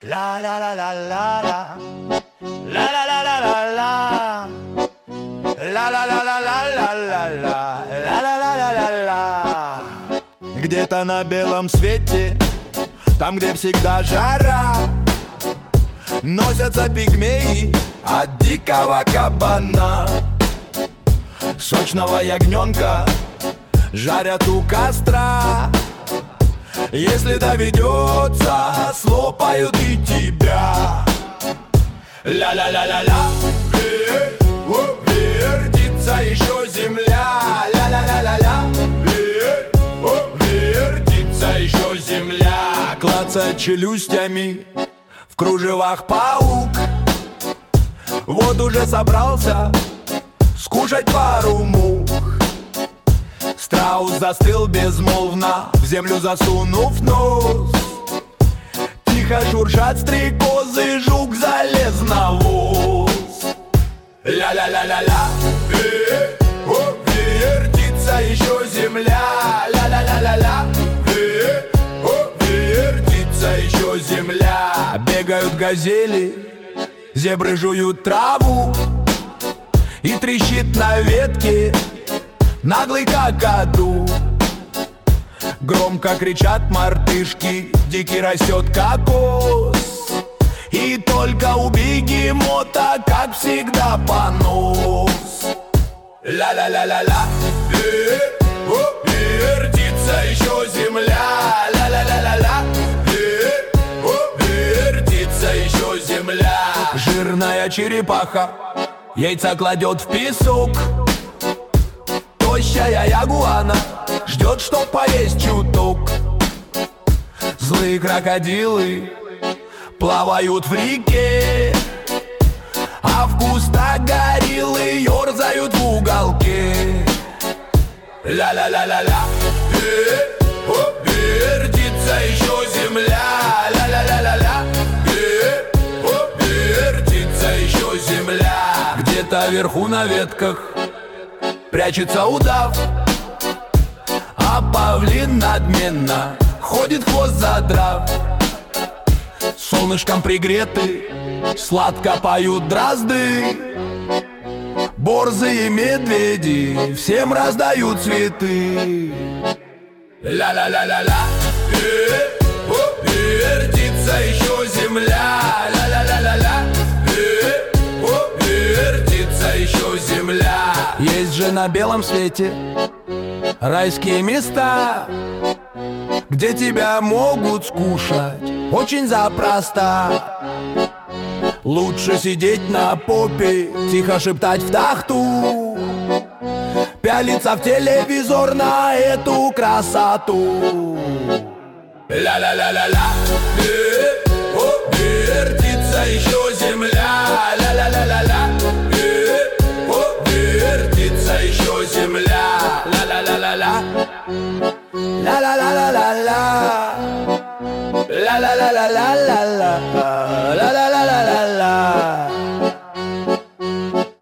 La la la la la la. La la la la la la. La la la la la la la la. La la la la la la. Где-то на белом свете, там, где всегда жара, носятся пигмеи от дикого кабана. Сочного ягненка жарят у костра. Если доведется, слопают и тебя. Ля-ля-ля-ля-ля, вертится еще земля. Ля-ля-ля-ля-ля, вертится еще земля. Клацает челюстями в кружевах паук. Вот уже собрался скушать пару мух. Страус застыл безмолвно, в землю засунув нос. Тихо шуршат стрекозы, жук залез на воз. Ля-ля-ля-ля-ля, вертится еще земля. Ля-ля-ля-ля-ля, вертится еще земля. Бегают газели, зебры жуют траву, и трещит на ветке наглый какаду. Громко кричат мартышки, дикий растет кокос. И только у бегемота, как всегда, понос. Ля-ля-ля-ля-ля, вертится еще земля. Ля-ля-ля-ля-ля, вертится еще земля. Жирная черепаха яйца кладет в песок. Тощая ягуана ждет, чтоб поесть чуток. Злые крокодилы плавают в реке, а в кустах гориллы ерзают в уголке. Ля-ля-ля-ля-ля, вертится еще земля. Ля-ля-ля-ля-ля, вертится еще земля. Где-то вверху на ветках прячется удав, а павлин надменно ходит хвост задрав. Солнышком пригреты сладко поют дрозды. Борзые медведи всем раздают цветы. Ля-ля-ля-ля-ля, вертится еще земля. Ля-ля-ля-ля-ля, вертится еще земля. Есть же на белом свете райские места, где тебя могут скушать очень запросто. Лучше сидеть на попе, тихо шептать в тахту, пялиться в телевизор на эту красоту. Ля-ля-ля-ля-ля, вертится еще земля. Ля-ля-ля-ля-ля, вертится еще земля. Ля-ля-ля-ля-ля, ля-ля-ля-ля-ля, ля-ля-ля-ля-ля-ля.